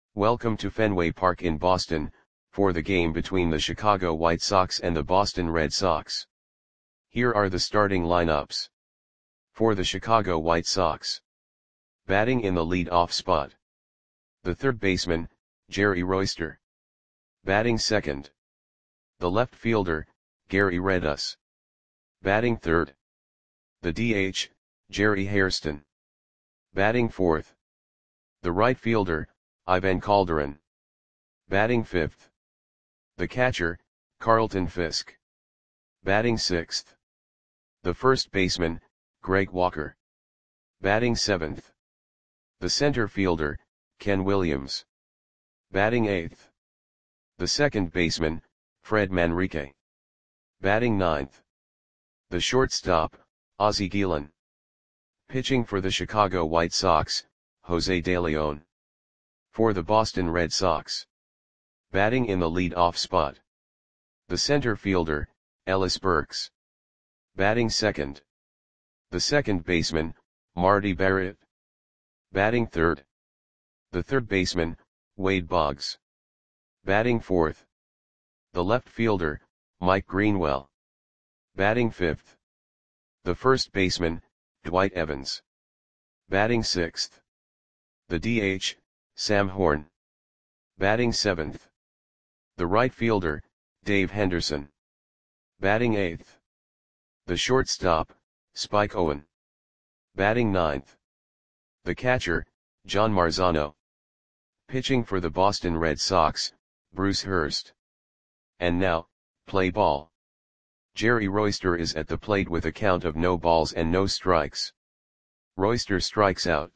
Welcome to Fenway Park in Boston, for the game between the Chicago White Sox and the Boston Red Sox. Here are the starting lineups. For the Chicago White Sox. Batting in the lead-off spot. The third baseman, Jerry Royster. Batting second. The left fielder, Gary Redus. Batting third. The DH, Jerry Hairston. Batting fourth. The right fielder, Ivan Calderon. Batting fifth. The catcher, Carlton Fisk. Batting sixth. The first baseman, Greg Walker. Batting seventh. The center fielder, Ken Williams. Batting eighth. The second baseman, Fred Manrique. Batting ninth. The shortstop, Ozzie Guillen. Pitching for the Chicago White Sox, Jose De Leon. For the Boston Red Sox. Batting in the lead-off spot. The center fielder, Ellis Burks. Batting second. The second baseman, Marty Barrett. Batting third. The third baseman, Wade Boggs. Batting fourth. The left fielder, Mike Greenwell. Batting fifth. The first baseman, Dwight Evans. Batting sixth. The DH, Sam Horn. Batting seventh. The right fielder, Dave Henderson. Batting eighth. The shortstop, Spike Owen. Batting ninth. The catcher, John Marzano. Pitching for the Boston Red Sox, Bruce Hurst. And now, play ball. Jerry Royster is at the plate with a count of no balls and no strikes. Royster strikes out.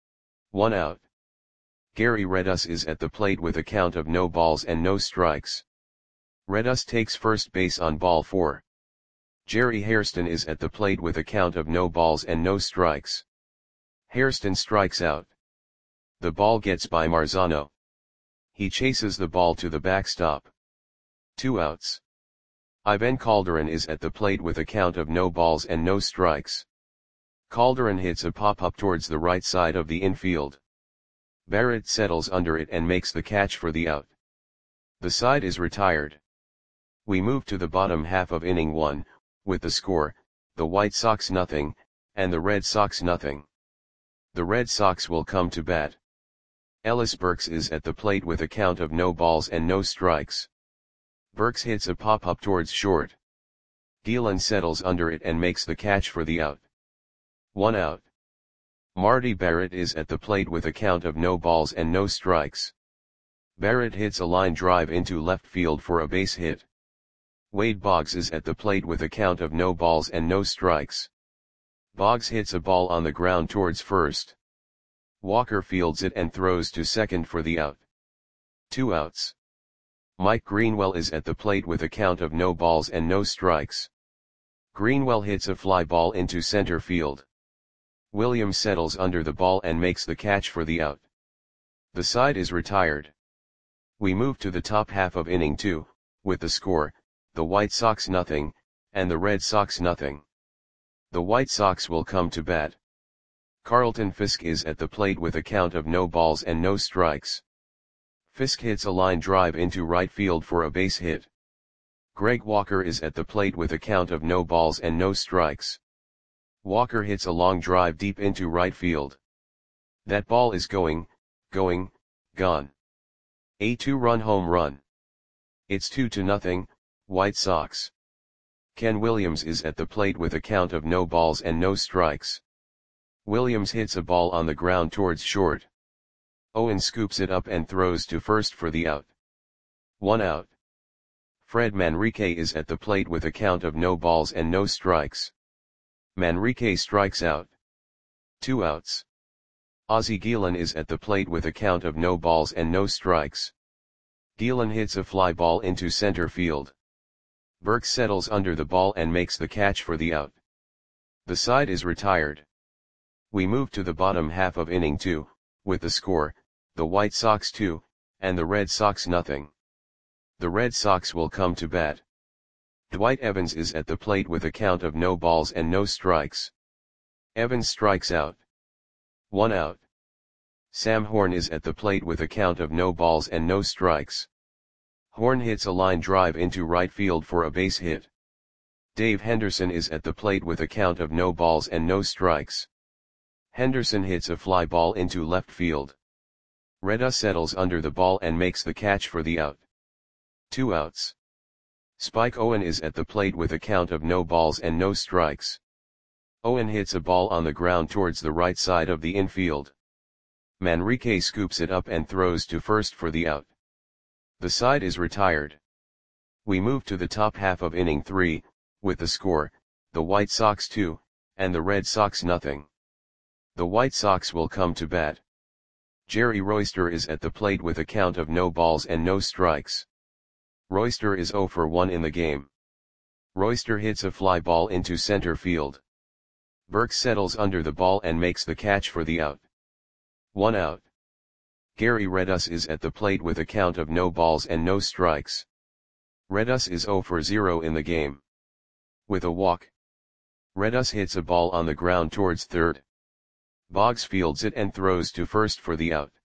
1 out. Gary Redus is at the plate with a count of no balls and no strikes. Redus takes first base on ball 4. Jerry Hairston is at the plate with a count of no balls and no strikes. Hairston strikes out. The ball gets by Marzano. He chases the ball to the backstop. 2 outs. Ivan Calderon is at the plate with a count of no balls and no strikes. Calderon hits a pop-up towards the right side of the infield. Barrett settles under it and makes the catch for the out. The side is retired. We move to the bottom half of inning 1, with the score, the White Sox 0, and the Red Sox 0. The Red Sox will come to bat. Ellis Burks is at the plate with a count of no balls and no strikes. Burks hits a pop-up towards short. Guillen settles under it and makes the catch for the out. 1 out. Marty Barrett is at the plate with a count of no balls and no strikes. Barrett hits a line drive into left field for a base hit. Wade Boggs is at the plate with a count of no balls and no strikes. Boggs hits a ball on the ground towards first. Walker fields it and throws to second for the out. 2 outs. Mike Greenwell is at the plate with a count of no balls and no strikes. Greenwell hits a fly ball into center field. Williams settles under the ball and makes the catch for the out. The side is retired. We move to the top half of inning 2, with the score, the White Sox 0, and the Red Sox 0. The White Sox will come to bat. Carlton Fisk is at the plate with a count of no balls and no strikes. Fisk hits a line drive into right field for a base hit. Greg Walker is at the plate with a count of no balls and no strikes. Walker hits a long drive deep into right field. That ball is gone. A 2-run home run. It's 2-0, White Sox. Ken Williams is at the plate with a count of no balls and no strikes. Williams hits a ball on the ground towards short. Owen scoops it up and throws to first for the out. 1 out. Fred Manrique is at the plate with a count of no balls and no strikes. Manrique strikes out. 2 outs. Ozzie Guillen is at the plate with a count of no balls and no strikes. Guillen hits a fly ball into center field. Burks settles under the ball and makes the catch for the out. The side is retired. We move to the bottom half of inning 2, with the score, the White Sox 2, and the Red Sox 0. The Red Sox will come to bat. Dwight Evans is at the plate with a count of no balls and no strikes. Evans strikes out. 1 out. Sam Horn is at the plate with a count of no balls and no strikes. Horn hits a line drive into right field for a base hit. Dave Henderson is at the plate with a count of no balls and no strikes. Henderson hits a fly ball into left field. Reda settles under the ball and makes the catch for the out. 2 outs. Spike Owen is at the plate with a count of no balls and no strikes. Owen hits a ball on the ground towards the right side of the infield. Manrique scoops it up and throws to first for the out. The side is retired. We move to the top half of inning 3, with the score, the White Sox 2, and the Red Sox nothing. The White Sox will come to bat. Jerry Royster is at the plate with a count of no balls and no strikes. Royster is 0 for 1 in the game. Royster hits a fly ball into center field. Burks settles under the ball and makes the catch for the out. 1 out. Gary Redus is at the plate with a count of no balls and no strikes. Redus is 0 for 0 in the game. With a walk, Redus hits a ball on the ground towards third. Boggs fields it and throws to first for the out.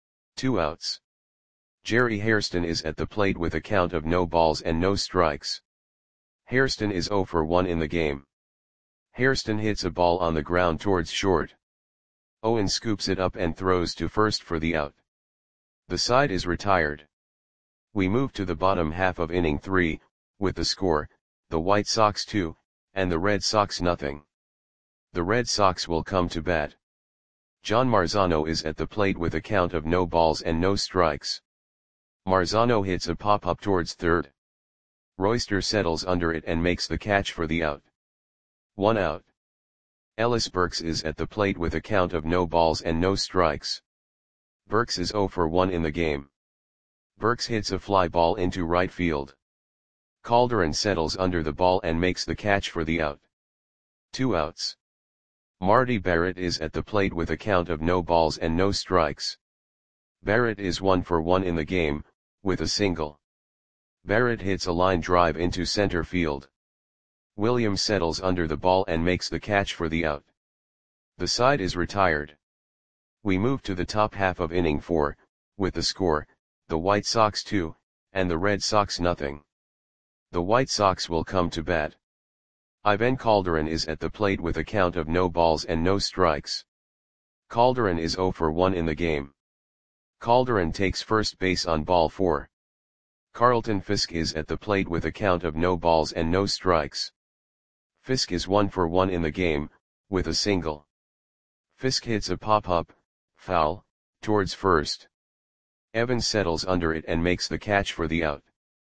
2 outs. Jerry Hairston is at the plate with a count of no balls and no strikes. Hairston is 0 for 1 in the game. Hairston hits a ball on the ground towards short. Owen scoops it up and throws to first for the out. The side is retired. We move to the bottom half of inning 3, with the score, the White Sox 2, and the Red Sox nothing. The Red Sox will come to bat. John Marzano is at the plate with a count of no balls and no strikes. Marzano hits a pop-up towards third. Royster settles under it and makes the catch for the out. 1 out. Ellis Burks is at the plate with a count of no balls and no strikes. Burks is 0 for 1 in the game. Burks hits a fly ball into right field. Calderon settles under the ball and makes the catch for the out. 2 outs. Marty Barrett is at the plate with a count of no balls and no strikes. Barrett is 1 for 1 in the game, with a single. Barrett hits a line drive into center field. Williams settles under the ball and makes the catch for the out. The side is retired. We move to the top half of inning 4, with the score, the White Sox 2, and the Red Sox nothing. The White Sox will come to bat. Ivan Calderon is at the plate with a count of no balls and no strikes. Calderon is 0 for 1 in the game. Calderon takes first base on ball 4. Carlton Fisk is at the plate with a count of no balls and no strikes. Fisk is 1 for 1 in the game, with a single. Fisk hits a pop-up, foul, towards first. Evans settles under it and makes the catch for the out.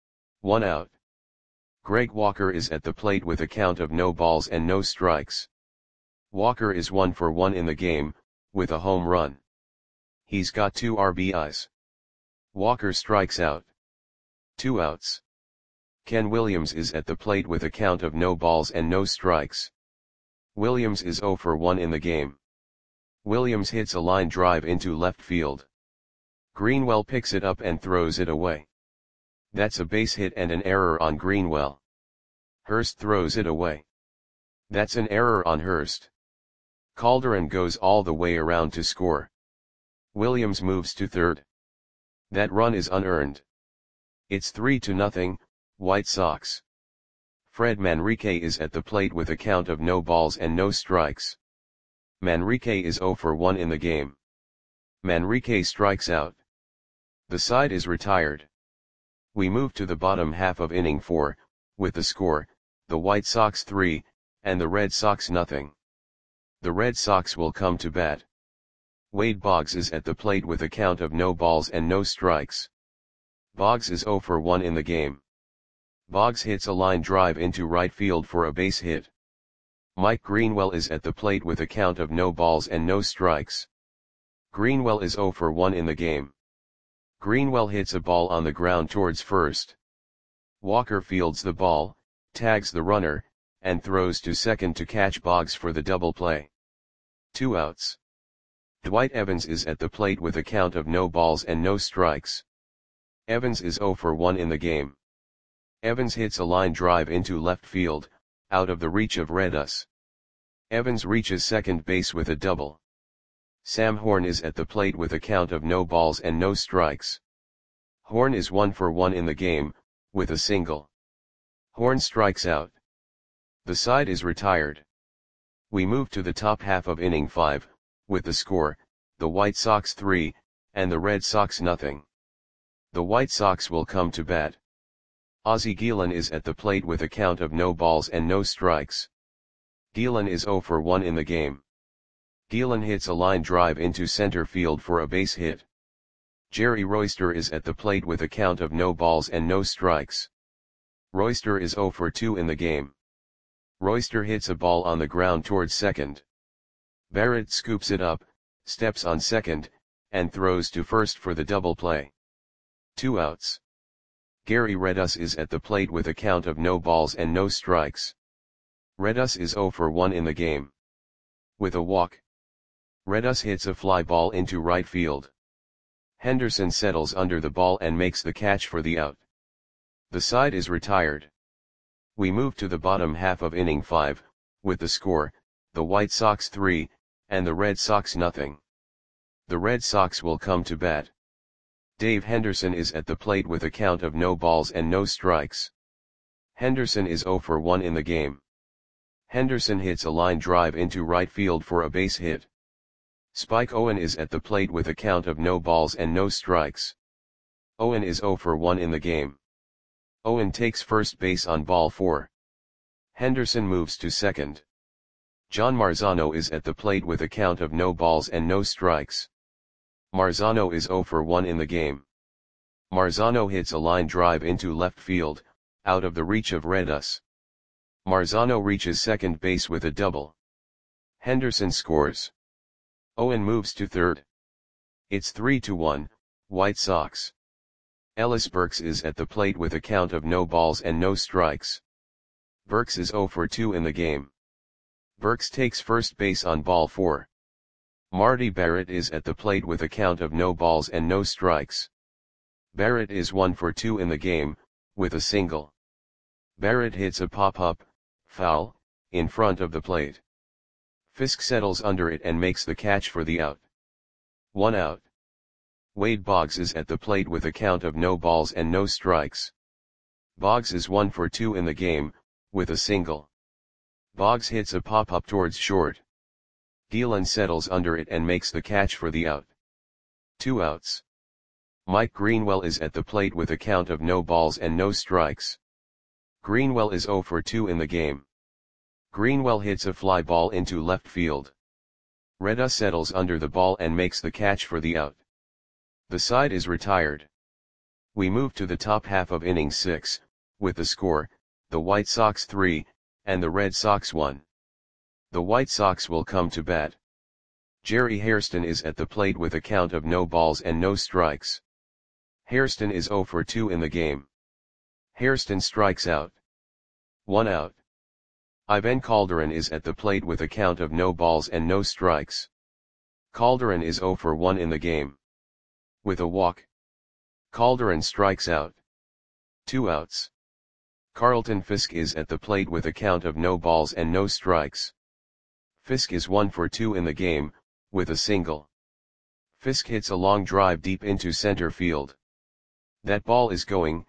1 out. Greg Walker is at the plate with a count of no balls and no strikes. Walker is 1 for 1 in the game, with a home run. He's got 2 RBIs. Walker strikes out. 2 outs. Ken Williams is at the plate with a count of no balls and no strikes. Williams is 0 for 1 in the game. Williams hits a line drive into left field. Greenwell picks it up and throws it away. That's a base hit and an error on Greenwell. Hurst throws it away. That's an error on Hurst. Calderon goes all the way around to score. Williams moves to third. That run is unearned. It's 3-0, White Sox. Fred Manrique is at the plate with a count of no balls and no strikes. Manrique is 0 for 1 in the game. Manrique strikes out. The side is retired. We move to the bottom half of inning 4, with the score, the White Sox 3, and the Red Sox nothing. The Red Sox will come to bat. Wade Boggs is at the plate with a count of no balls and no strikes. Boggs is 0 for 1 in the game. Boggs hits a line drive into right field for a base hit. Mike Greenwell is at the plate with a count of no balls and no strikes. Greenwell is 0 for 1 in the game. Greenwell hits a ball on the ground towards first. Walker fields the ball, tags the runner, and throws to second to catch Boggs for the double play. 2 outs. Dwight Evans is at the plate with a count of no balls and no strikes. Evans is 0 for 1 in the game. Evans hits a line drive into left field, out of the reach of Redus. Evans reaches second base with a double. Sam Horn is at the plate with a count of no balls and no strikes. Horn is 1 for 1 in the game, with a single. Horn strikes out. The side is retired. We move to the top half of inning 5, with the score, the White Sox 3, and the Red Sox nothing. The White Sox will come to bat. Ozzie Guillen is at the plate with a count of no balls and no strikes. Guillen is 0 for 1 in the game. Guillen hits a line drive into center field for a base hit. Jerry Royster is at the plate with a count of no balls and no strikes. Royster is 0 for 2 in the game. Royster hits a ball on the ground towards second. Barrett scoops it up, steps on second, and throws to first for the double play. 2 outs. Gary Redus is at the plate with a count of no balls and no strikes. Redus is 0 for 1 in the game. With a walk, Redus hits a fly ball into right field. Henderson settles under the ball and makes the catch for the out. The side is retired. We move to the bottom half of inning 5, with the score, the White Sox 3, and the Red Sox nothing. The Red Sox will come to bat. Dave Henderson is at the plate with a count of no balls and no strikes. Henderson is 0 for 1 in the game. Henderson hits a line drive into right field for a base hit. Spike Owen is at the plate with a count of no balls and no strikes. Owen is 0 for 1 in the game. Owen takes first base on ball 4. Henderson moves to second. John Marzano is at the plate with a count of no balls and no strikes. Marzano is 0 for 1 in the game. Marzano hits a line drive into left field, out of the reach of Redus. Marzano reaches second base with a double. Henderson scores. Owen moves to third. It's 3-1, White Sox. Ellis Burks is at the plate with a count of no balls and no strikes. Burks is 0 for 2 in the game. Burks takes first base on ball 4. Marty Barrett is at the plate with a count of no balls and no strikes. Barrett is 1 for 2 in the game, with a single. Barrett hits a pop-up, foul, in front of the plate. Fisk settles under it and makes the catch for the out. 1 out. Wade Boggs is at the plate with a count of no balls and no strikes. Boggs is 1 for 2 in the game, with a single. Boggs hits a pop-up towards short. Guillen settles under it and makes the catch for the out. 2 outs. Mike Greenwell is at the plate with a count of no balls and no strikes. Greenwell is 0 for 2 in the game. Greenwell hits a fly ball into left field. Redus settles under the ball and makes the catch for the out. The side is retired. We move to the top half of inning 6, with the score, the White Sox 3, and the Red Sox 1. The White Sox will come to bat. Jerry Hairston is at the plate with a count of no balls and no strikes. Hairston is 0 for 2 in the game. Hairston strikes out. 1 out. Ivan Calderon is at the plate with a count of no balls and no strikes. Calderon is 0 for 1 in the game. With a walk, Calderon strikes out. 2 outs. Carlton Fisk is at the plate with a count of no balls and no strikes. Fisk is 1 for 2 in the game, with a single. Fisk hits a long drive deep into center field. That ball is gone.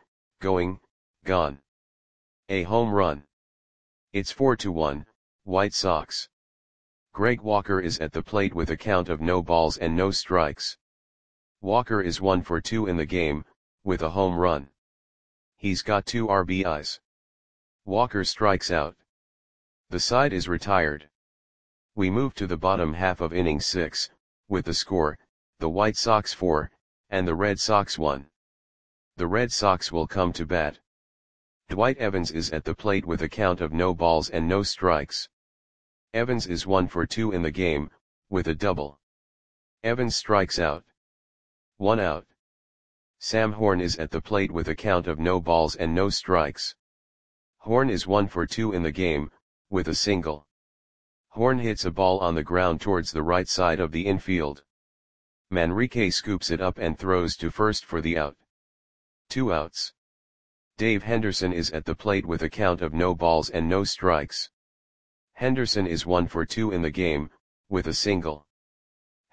A home run. It's 4-1, White Sox. Greg Walker is at the plate with a count of no balls and no strikes. Walker is 1 for 2 in the game, with a home run. He's got 2 RBIs. Walker strikes out. The side is retired. We move to the bottom half of inning 6, with the score, the White Sox 4, and the Red Sox 1. The Red Sox will come to bat. Dwight Evans is at the plate with a count of no balls and no strikes. Evans is 1 for 2 in the game, with a double. Evans strikes out. 1 out. Sam Horn is at the plate with a count of no balls and no strikes. Horn is 1 for 2 in the game, with a single. Horn hits a ball on the ground towards the right side of the infield. Manrique scoops it up and throws to first for the out. 2 outs. Dave Henderson is at the plate with a count of no balls and no strikes. Henderson is 1 for 2 in the game, with a single.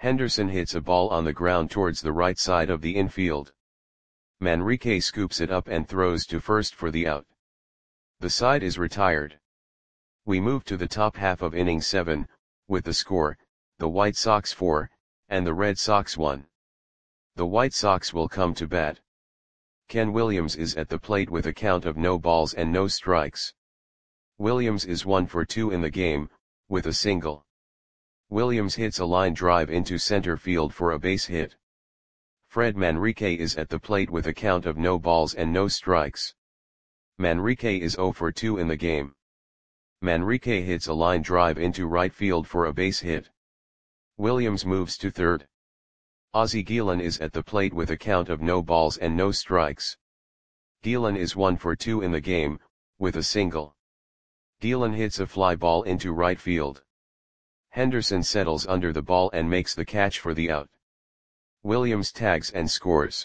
Henderson hits a ball on the ground towards the right side of the infield. Manrique scoops it up and throws to first for the out. The side is retired. We move to the top half of inning 7, with the score, the White Sox 4, and the Red Sox 1. The White Sox will come to bat. Ken Williams is at the plate with a count of no balls and no strikes. Williams is 1 for 2 in the game, with a single. Williams hits a line drive into center field for a base hit. Fred Manrique is at the plate with a count of no balls and no strikes. Manrique is 0 for 2 in the game. Manrique hits a line drive into right field for a base hit. Williams moves to third. Ozzie Guillen is at the plate with a count of no balls and no strikes. Guillen is 1 for 2 in the game, with a single. Guillen hits a fly ball into right field. Henderson settles under the ball and makes the catch for the out. Williams tags and scores.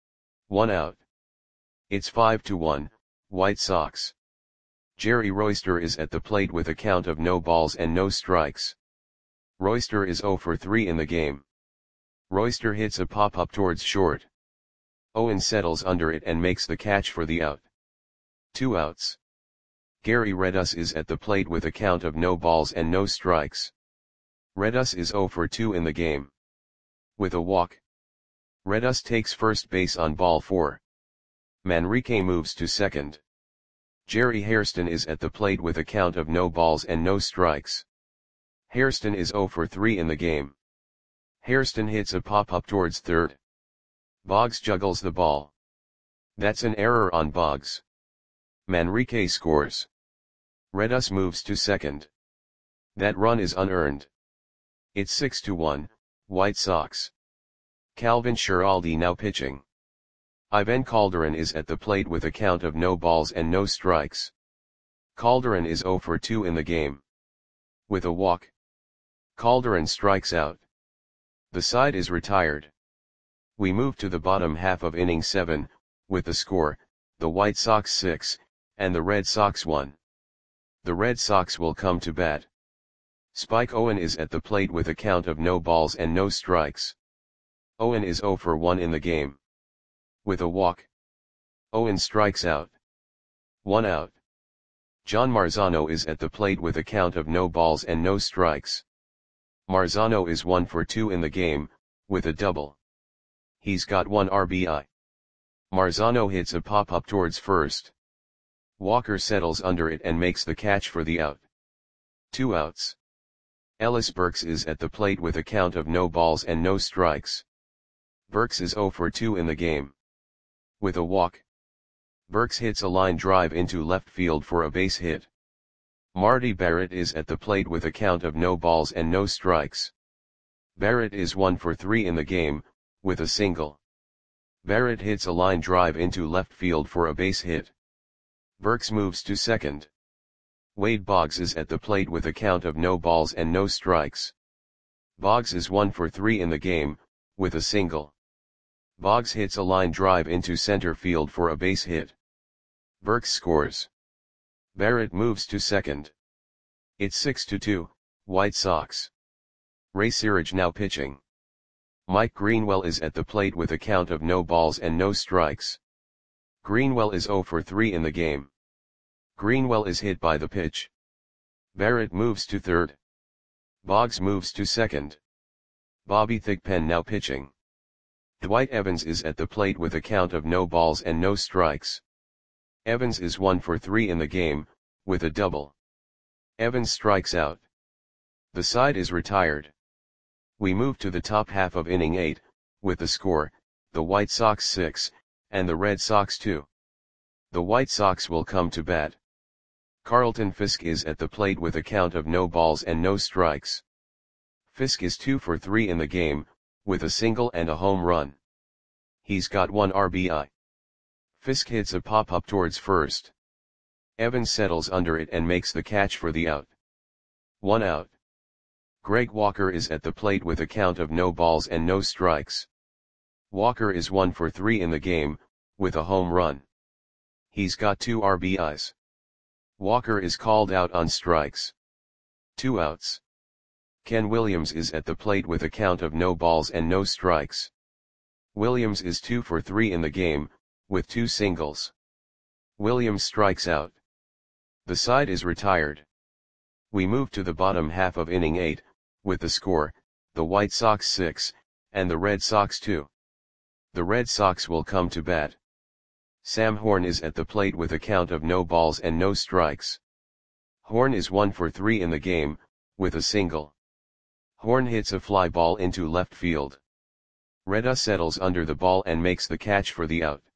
1 out. It's 5-1, White Sox. Jerry Royster is at the plate with a count of no balls and no strikes. Royster is 0 for 3 in the game. Royster hits a pop-up towards short. Owen settles under it and makes the catch for the out. 2 outs. Gary Redus is at the plate with a count of no balls and no strikes. Redus is 0 for 2 in the game. With a walk. Redus takes first base on ball 4. Manrique moves to second. Jerry Hairston is at the plate with a count of no balls and no strikes. Hairston is 0 for 3 in the game. Hairston hits a pop-up towards third. Boggs juggles the ball. That's an error on Boggs. Manrique scores. Redus moves to second. That run is unearned. It's 6-1, White Sox. Calvin Schiraldi now pitching. Ivan Calderon is at the plate with a count of no balls and no strikes. Calderon is 0 for 2 in the game. With a walk. Calderon strikes out. The side is retired. We move to the bottom half of inning 7, with the score, the White Sox 6, and the Red Sox 1. The Red Sox will come to bat. Spike Owen is at the plate with a count of no balls and no strikes. Owen is 0 for 1 in the game. With a walk. Owen strikes out. 1 out. John Marzano is at the plate with a count of no balls and no strikes. Marzano is 1 for 2 in the game, with a double. He's got 1 RBI. Marzano hits a pop-up towards first. Walker settles under it and makes the catch for the out. 2 outs. Ellis Burks is at the plate with a count of no balls and no strikes. Burks is 0 for 2 in the game. With a walk. Burks hits a line drive into left field for a base hit. Marty Barrett is at the plate with a count of no balls and no strikes. Barrett is 1 for 3 in the game, with a single. Barrett hits a line drive into left field for a base hit. Burks moves to second. Wade Boggs is at the plate with a count of no balls and no strikes. Boggs is 1 for 3 in the game, with a single. Boggs hits a line drive into center field for a base hit. Burks scores. Barrett moves to second. It's 6-2, White Sox. Ray Searage now pitching. Mike Greenwell is at the plate with a count of no balls and no strikes. Greenwell is 0 for 3 in the game. Greenwell is hit by the pitch. Barrett moves to third. Boggs moves to second. Bobby Thigpen now pitching. Dwight Evans is at the plate with a count of no balls and no strikes. Evans is 1 for 3 in the game, with a double. Evans strikes out. The side is retired. We move to the top half of inning 8, with the score, the White Sox 6, and the Red Sox 2. The White Sox will come to bat. Carlton Fisk is at the plate with a count of no balls and no strikes. Fisk is 2 for 3 in the game, with a single and a home run. He's got 1 RBI. Fisk hits a pop-up towards first. Evans settles under it and makes the catch for the out. 1 out. Greg Walker is at the plate with a count of no balls and no strikes. Walker is 1 for 3 in the game, with a home run. He's got 2 RBIs. Walker is called out on strikes. 2 outs. Ken Williams is at the plate with a count of no balls and no strikes. Williams is 2 for 3 in the game, with 2 singles. Williams strikes out. The side is retired. We move to the bottom half of inning 8, with the score, the White Sox 6, and the Red Sox 2. The Red Sox will come to bat. Sam Horn is at the plate with a count of no balls and no strikes. Horn is 1 for 3 in the game, with a single. Horn hits a fly ball into left field. Reda settles under the ball and makes the catch for the out.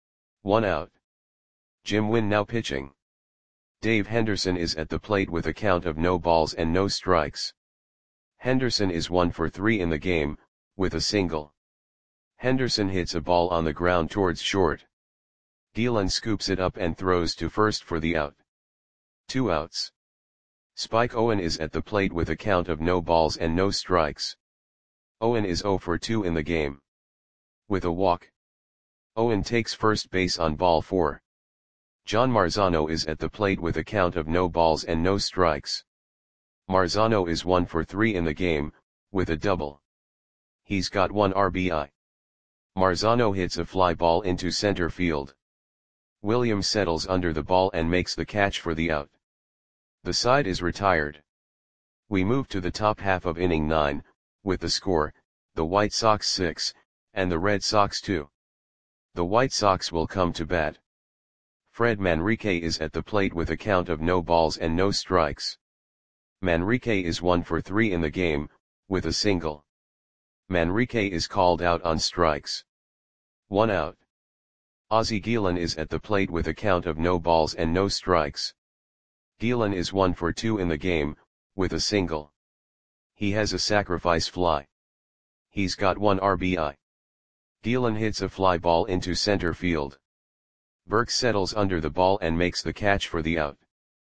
1 out. Jim Wynn now pitching. Dave Henderson is at the plate with a count of no balls and no strikes. Henderson is 1 for 3 in the game, with a single. Henderson hits a ball on the ground towards short. Gielan scoops it up and throws to first for the out. 2 outs. Spike Owen is at the plate with a count of no balls and no strikes. Owen is 0 for 2 in the game. With a walk. Owen takes first base on ball 4. John Marzano is at the plate with a count of no balls and no strikes. Marzano is 1 for 3 in the game, with a double. He's got 1 RBI. Marzano hits a fly ball into center field. Williams settles under the ball and makes the catch for the out. The side is retired. We move to the top half of inning 9, with the score, the White Sox 6, and the Red Sox 2. The White Sox will come to bat. Fred Manrique is at the plate with a count of no balls and no strikes. Manrique is 1 for 3 in the game, with a single. Manrique is called out on strikes. 1 out. Ozzie Gielan is at the plate with a count of no balls and no strikes. Gielan is 1 for 2 in the game, with a single. He has a sacrifice fly. He's got 1 RBI. Gielan hits a fly ball into center field. Burks settles under the ball and makes the catch for the out.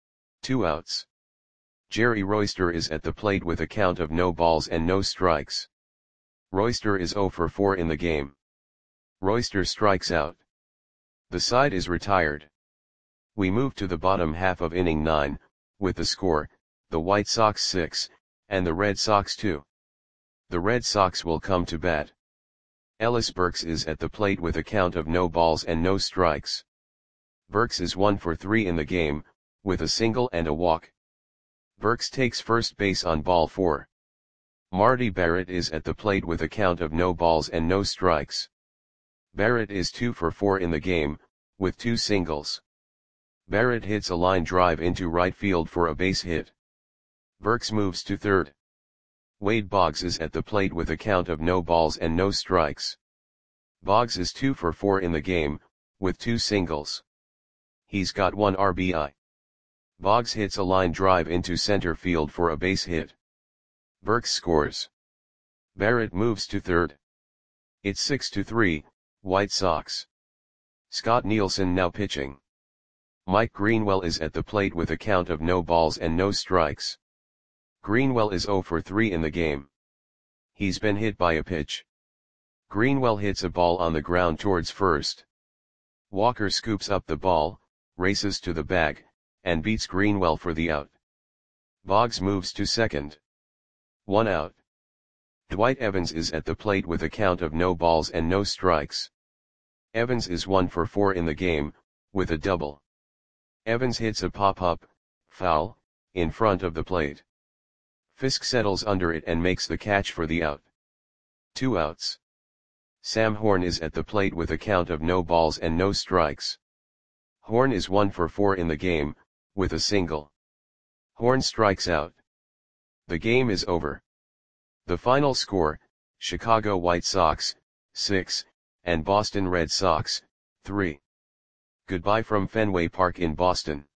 2 outs. Jerry Royster is at the plate with a count of no balls and no strikes. Royster is 0 for 4 in the game. Royster strikes out. The side is retired. We move to the bottom half of inning 9, with the score, the White Sox 6, and the Red Sox 2. The Red Sox will come to bat. Ellis Burks is at the plate with a count of no balls and no strikes. Burks is 1 for 3 in the game, with a single and a walk. Burks takes first base on ball 4. Marty Barrett is at the plate with a count of no balls and no strikes. Barrett is 2 for 4 in the game, with 2 singles. Barrett hits a line drive into right field for a base hit. Burks moves to third. Wade Boggs is at the plate with a count of no balls and no strikes. Boggs is 2 for 4 in the game, with 2 singles. He's got 1 RBI. Boggs hits a line drive into center field for a base hit. Burks scores. Barrett moves to third. It's 6-3, White Sox. Scott Nielsen now pitching. Mike Greenwell is at the plate with a count of no balls and no strikes. Greenwell is 0 for 3 in the game. He's been hit by a pitch. Greenwell hits a ball on the ground towards first. Walker scoops up the ball, races to the bag, and beats Greenwell for the out. Boggs moves to second. 1 out. Dwight Evans is at the plate with a count of no balls and no strikes. Evans is 1 for 4 in the game, with a double. Evans hits a pop-up, foul, in front of the plate. Fisk settles under it and makes the catch for the out. 2 outs. Sam Horn is at the plate with a count of no balls and no strikes. Horn is 1 for 4 in the game, with a single. Horn strikes out. The game is over. The final score, Chicago White Sox, 6, and Boston Red Sox, 3. Goodbye from Fenway Park in Boston.